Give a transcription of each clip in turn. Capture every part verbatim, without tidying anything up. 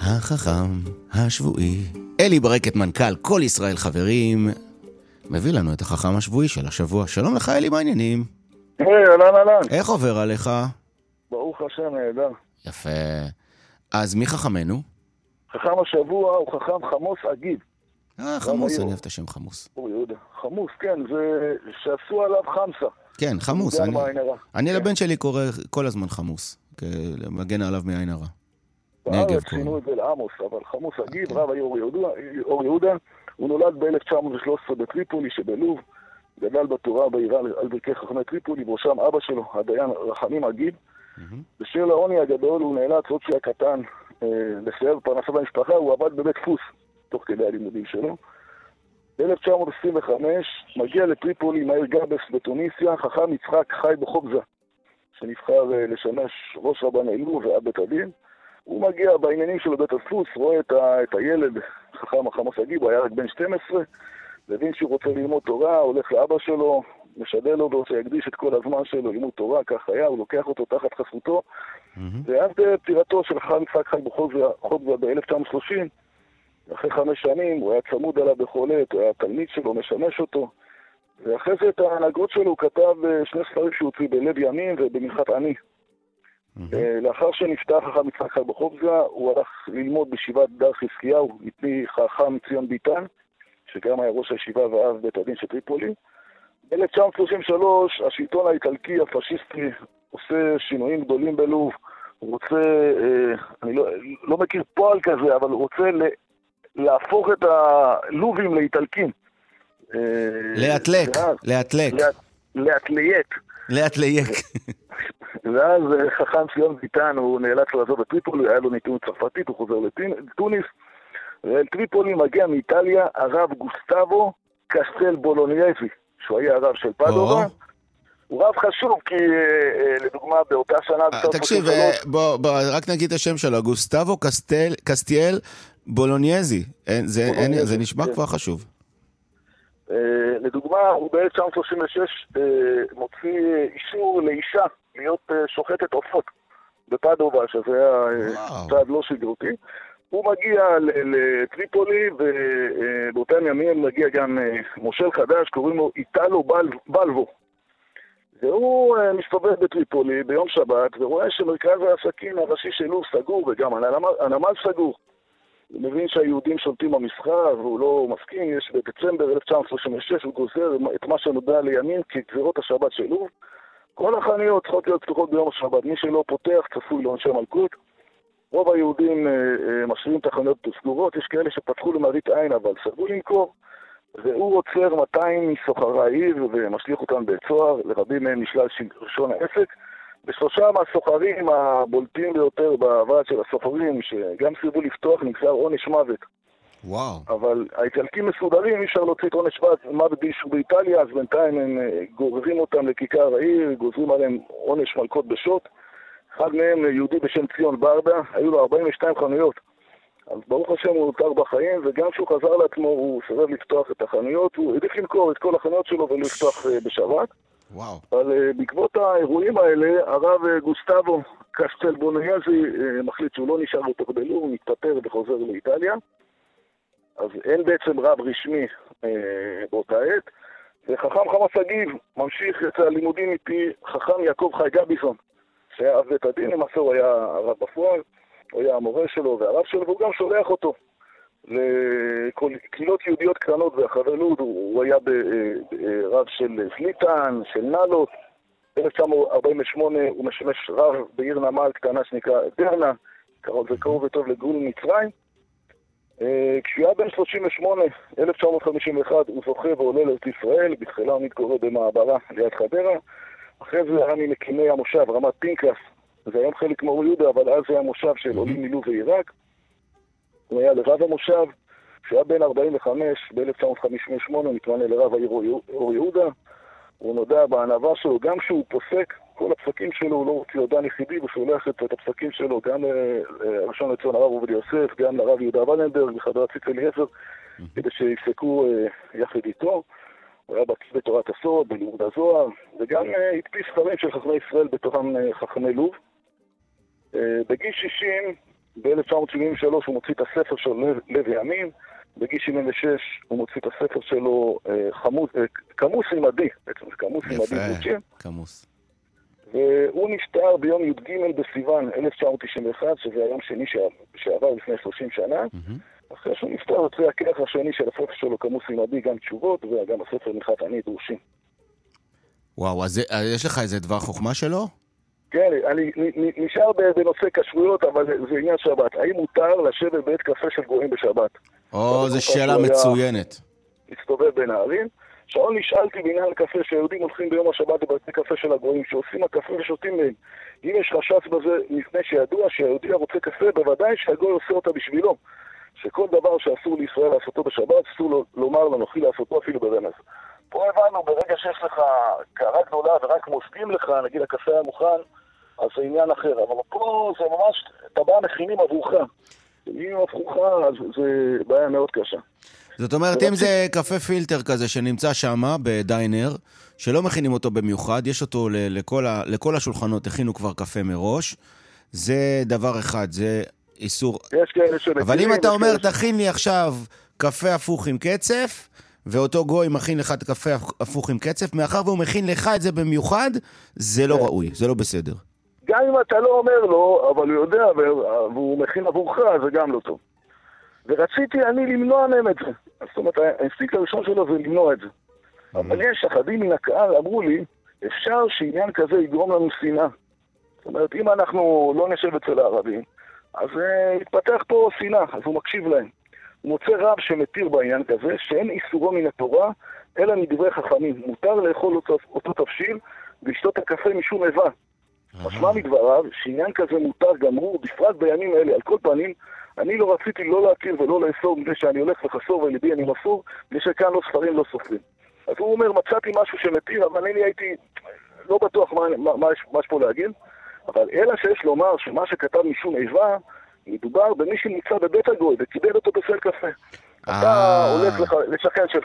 החכם השבועי. אלי ברקת, מנכ"ל כל ישראל חברים, מביא לנו את החכם השבועי של השבוע. שלום לך אלי, מה העניינים? היי, אהלן אהלן. איך עובר עליך? ברוך השם, נהדר. יפה. אז מי חכמנו? חכם השבוע הוא חכם חמוס אגיד. אה, חמוס, אני אוהב את השם חמוס. אורי יהודה. חמוס, כן, זה שעשו עליו חמסה. כן, חמוס. אני, אני לבן שלי קורא כל הזמן חמוס, מגן עליו מעין הרע. בארץ שינו את זה לעמוס, אבל חמוס אגיד, רב היה אור יהודה. הוא נולד ב-אלף תשע מאות ושלוש עשרה בטריפולי שבלוב, גדל בתורה בעירה על ברכי חכמי טריפולי, בראשם אבא שלו, הדיין רחמים אגיד. בשיר לעוני הגדול הוא נאלץ עוד שהיה קטן לסייע בפרנסה במשפחה, הוא עבד בבית דפוס תוך כדי הלימודים שלו. ב-אלף תשע מאות עשרים וחמש מגיע לטריפולי מאיר גבס בתוניסיה, חכם יצחק חי בחובזה, שנבחר לשמש ראש רבני לוב ואב בית הדין. הוא מגיע בעניינים שלו בית הדפוס, רואה את, ה- את הילד, חכם החמוס אגיד, הוא היה רק בן שתים עשרה, מבין שהוא רוצה ללמוד תורה, הולך לאבא שלו, משדל לו ורוצה להקדיש את כל הזמן שלו ללמוד תורה, כך היה, הוא לוקח אותו תחת חסותו, mm-hmm. ועד פטירתו של חכם יצחק חי בחובזה ב-אלף תשע מאות שלושים, אחרי חמש שנים, הוא היה צמוד עליו בחולת, הוא היה תלמיד שלו, משמש אותו, ואחרי זה את ההנהגות שלו הוא כתב שני ספרים שהוא הוציא בלב ימים ובמנחת עני. Mm-hmm. לאחר שנפתח חכם יצחק חי בחובזה, הוא הלך ללמוד בישיבת דר חזקיהו, מפני חכם ציון ביטן, שגם היה ראש הישיבה ואב בית הדין של טריפולי. ב-אלף תשע מאות שלושים ושלוש השלטון האיטלקי הפשיסטי עושה שינויים גדולים בלוב. הוא רוצה, אה, אני לא, לא מכיר פועל כזה, אבל הוא רוצה ל, להפוך את הלובים לאיטלקים. לאטלק, לאטלק. לאטלייק. לאטלייק. ואז חכם ציון ביטן הוא נאלץ לעזוב את טריפולי, היה לו ניתון צרפתית, הוא חוזר לטוניס. ואל טריפולי מגיע מאיטליה הרב גוסטבו קסטל בולונייזי, שהוא היה הרב של פדובה. הוא רב חשוב, כי לדוגמה באותה שנה... תקשיב, בוא רק נגיד את השם שלו, גוסטבו קסטיאל בולונייזי, זה נשמע כבר חשוב. לדוגמה, הוא ב-אלף תשע מאות שלושים ושש מוציא אישור לאישה להיות שוחטת עופות בפדובה, שזה היה צעד לא שגרותי. הוא מגיע לטריפולי, ובאותם ימים מגיע גם מושל חדש, קוראים לו איטלו בלבו. והוא מסתובב בטריפולי ביום שבת, ורואה שמרכז העסקים הראשי של לוב סגור, וגם הנמל סגור. הוא מבין שהיהודים שולטים במסחר, והוא לא מסכים. יש בדצמבר אלף תשע מאות שלושים ושש, הוא גוזר את מה שנודע לימים כגזירות השבת של לוב. כל החנויות צריכות להיות פתוחות ביום השבת. מי שלא פותח צפוי לעונשי מלכות. רוב היהודים אה, משאירים את החנויות סגורות, יש כאלה שפתחו למראית עין אבל סרבו למכור, והוא עוצר מאתיים מסוחרי העיר ומשליך אותם בית סוהר, לרבים מהם נשלל ראשון העסק. בשלושה מהסוחרים הבולטים ביותר בוועד של הסוחרים, שגם סרבו לפתוח, נגזר עונש מוות. וואו. אבל האיטלקים מסודרים, אי אפשר להוציא את עונש מוות באישור באיטליה, אז בינתיים הם גוררים אותם לכיכר העיר, גוזרים עליהם עונש מלכות בשוט. אחד מהם יהודי בשם ציון ברדה, היו לו ארבעים ושתיים חנויות. אז ברוך השם הוא נותר בחיים, וגם כשהוא חזר לעצמו הוא סרב לפתוח את החנויות, הוא העדיף למכור את כל החנויות שלו ולא לפתוח בשבת. וואו. אבל בעקבות האירועים האלה, הרב גוסטבו קסטל בולונייזי מחליט שהוא לא נשאר אותו בלוב, הוא מתפטר וחוזר לאיטליה. אז אין בעצם רב רשמי אה, באותה עת, וחכם חמוס אגיד ממשיך את הלימודים מפי חכם יעקב חי גביזון, שהיה אב בית הדין, למעשה הוא היה הרב בפועל, הוא היה המורה שלו והרב שלו, והוא גם שולח אותו לקהילות יהודיות קטנות ברחבי לוד. הוא היה רב של סליטן, של נאלות. ב-אלף תשע מאות ארבעים ושמונה הוא משמש רב בעיר נמל קטנה שנקרא דרנה, זה קרוב וטוב לגבול מצרים. כשהוא היה בן שלושים ושמונה, אלף תשע מאות חמישים ואחת, הוא זוכה ועולה לארץ ישראל, בתחילה הוא מתגורר במעברה ליד חדרה. אחרי זה היה ממקימי המושב, רמת פינקס, זה היום חלק מאור יהודה, אבל אז זה היה מושב של עולים מלוב ועיראק. הוא היה לרב המושב, כשהיה בן ארבעים וחמש, ב-אלף תשע מאות חמישים ושמונה, הוא מתמנה לרב העיר אור יהודה. הוא נודע בענווה שלו, גם כשהוא פוסק, כל הפסקים שלו הוא לא רוצה יודן יחידי, הוא שולח את הפסקים שלו גם לראשון לציון הרב עובדיה יוסף, גם לרב יהודה ולנברג וחבר הציץ אליעזר, כדי שיפסקו יחד איתו. הוא היה בקיא בתורת הסוד, בלימוד הזוהר, וגם הדפיס ספרים של חכמי ישראל בתוכם חכמי לוב. בגיל שישים ב-אלף תשע מאות שבעים ושלוש הוא מוציא את הספר של לב, לב ימים, בגיל שבעים ושש הוא מוציא את הספר שלו חמוס, קמוס עימדי, בעצם זה קמוס עימדי בוצ'ים. קמוס. והוא נפטר ביום י"ג בסיוון אלף תשע מאות תשעים ואחת, שזה היום שני שעבר לפני שלושים שנה. Mm-hmm. אחרי שהוא נפטר יוצא הכרך השני של הספר שלו קמוס עימדי, גם תשובות, וגם הספר נחת אני דורשים. וואו, אז, אז יש לך איזה דבר חוכמה שלו? כן, אני נשאר בנושא כשרויות, אבל זה עניין שבת. האם מותר לשבת בבית קפה של גויים בשבת? או, זו שאלה מצוינת. מסתובב בין הערים. שעון נשאלתי בעניין קפה שיהודים הולכים ביום השבת בבתי קפה של הגויים, שעושים הקפה ושותים מהם. אם יש חשש בזה לפני שידוע שהיהודי רוצה קפה, בוודאי שהגוי עושה אותה בשבילו. שכל דבר שאסור לישראל לעשותו בשבת, אסור לומר לנוכי לעשותו אפילו ברמז. פה הבנו, ברגע שיש לך קערה גדולה ורק מוסדים לך, נגיד הקפה היה מוכן, אז זה עניין אחר. אבל פה זה ממש, טבעה מכינים עבורך. אם עבורך, אז זה בעיה מאוד קשה. זאת אומרת, אם זה קפה פילטר כזה שנמצא שם בדיינר, שלא מכינים אותו במיוחד, יש אותו לכל, ה, לכל השולחנות, הכינו כבר קפה מראש, זה דבר אחד, זה איסור. יש כאלה שמכינים. אבל אם אתה אומר, תכין לי עכשיו קפה הפוך עם קצף, ואותו גוי מכין לך את קפה הפוך עם קצף, מאחר והוא מכין לך את זה במיוחד, זה לא ראוי, זה לא בסדר. גם אם אתה לא אומר לו, אבל הוא יודע, והוא מכין עבורך, זה גם לא טוב. ורציתי אני למנוע מהם את זה. זאת אומרת, האינסטינקט הראשון שלו זה למנוע את זה. אבל יש אחדים מן הקהל, אמרו לי, אפשר שעניין כזה יגרום לנו שנאה. זאת אומרת, אם אנחנו לא נשב אצל הערבים, אז יתפתח פה שנאה, אז הוא מקשיב להם. הוא מוצא רב שמתיר בעניין כזה, שאין איסורו מן התורה, אלא מדברי חכמים. מותר לאכול אותו, אותו תבשיל, ולשתות הקפה משום איבה. משמע מדבריו, שעניין כזה מותר גמור, בפרט בימים אלה, על כל פנים, אני לא רציתי לא להכיר ולא לאסור, מפני שאני הולך וחסור וליבי אני מסור, מפני שכאן לא ספרים לא סופרים. אז הוא אומר, מצאתי משהו שמתיר, אבל אני הייתי לא בטוח מה, מה, מה, יש, מה יש פה להגיד, אבל אלא שיש לומר שמה שכתב משום איבה, מדובר במי שנמצא בבית הגוי וקיבל אותו בסל קפה. אתה הולך לך, לשכן שלך,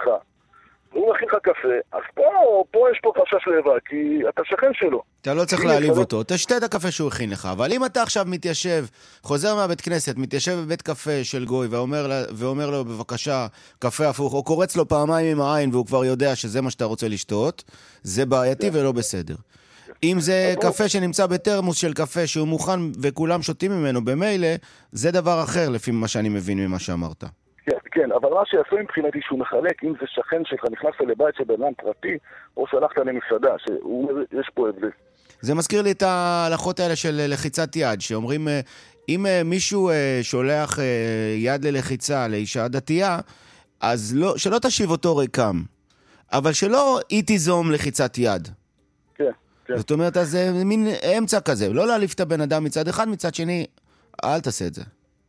הוא מכין לך קפה, אז פה, פה יש פה חשש לאיבה, כי אתה שכן שלו. אתה לא צריך להעליב אותו, תשתה את הקפה שהוא הכין לך, אבל אם אתה עכשיו מתיישב, חוזר מהבית כנסת, מתיישב בבית קפה של גוי, ואומר, ואומר לו בבקשה קפה הפוך, או קורץ לו פעמיים עם העין, והוא כבר יודע שזה מה שאתה רוצה לשתות, זה בעייתי ולא בסדר. אם זה קפה שנמצא בתרמוס של קפה שהוא מוכן וכולם שותים ממנו במילא, זה דבר אחר לפי מה שאני מבין ממה שאמרת. כן, כן, אבל מה שיעשו מבחינתי שהוא מחלק, אם זה שכן שלך, נכנסת לבית של בן פרטי, או שהלכת למסעדה, שיש פה הבדל. זה מזכיר לי את ההלכות האלה של לחיצת יד, שאומרים, אם מישהו שולח יד ללחיצה לאישה דתייה, אז לא, שלא תשיב אותו ריקם, אבל שלא היא תיזום לחיצת יד. כן, כן. זאת אומרת, אז זה מין אמצע כזה, לא להעליב את הבן אדם מצד אחד, מצד שני, אל תעשה את זה.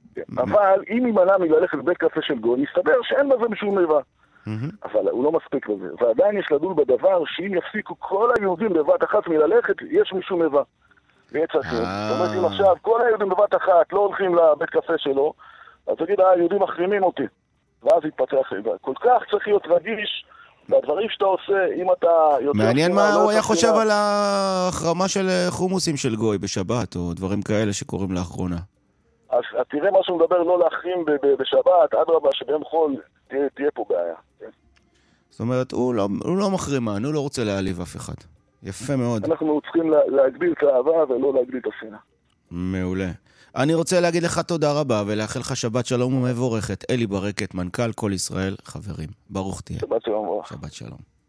אבל אם יימנע מללכת לבית קפה של גוי, מסתבר שאין בזה משום איבה. אבל הוא לא מספיק לזה. ועדיין יש לדון בדבר שאם יפסיקו כל היהודים בבת אחת מללכת, יש משום איבה. ויש אחר. זאת אומרת, אם עכשיו כל היהודים בבת אחת לא הולכים לבית קפה שלו, אז תגיד, היהודים מחרימים אותי. ואז יתפתח איבה. כל כך צריך להיות רגיש בדברים שאתה עושה, אם אתה... מעניין מה הוא היה חושב על ההחרמה של חומוסים של גוי בשבת, או דברים כאלה שקוראים לאחרונה. אז תראה מה שהוא מדבר, לא להחרים בשבת, עד רבה שביום חול תהיה, תהיה פה בעיה. כן? זאת אומרת, הוא לא, הוא לא מחרימן, הוא לא רוצה להעליב אף אחד. יפה מאוד. אנחנו צריכים לה, להגביל את האהבה ולא להגביל את השנאה. מעולה. אני רוצה להגיד לך תודה רבה ולאחל לך שבת שלום ומבורכת. אלי ברקת, מנכ"ל כל ישראל, חברים. ברוך תהיה. שבת שלום. שבת שלום.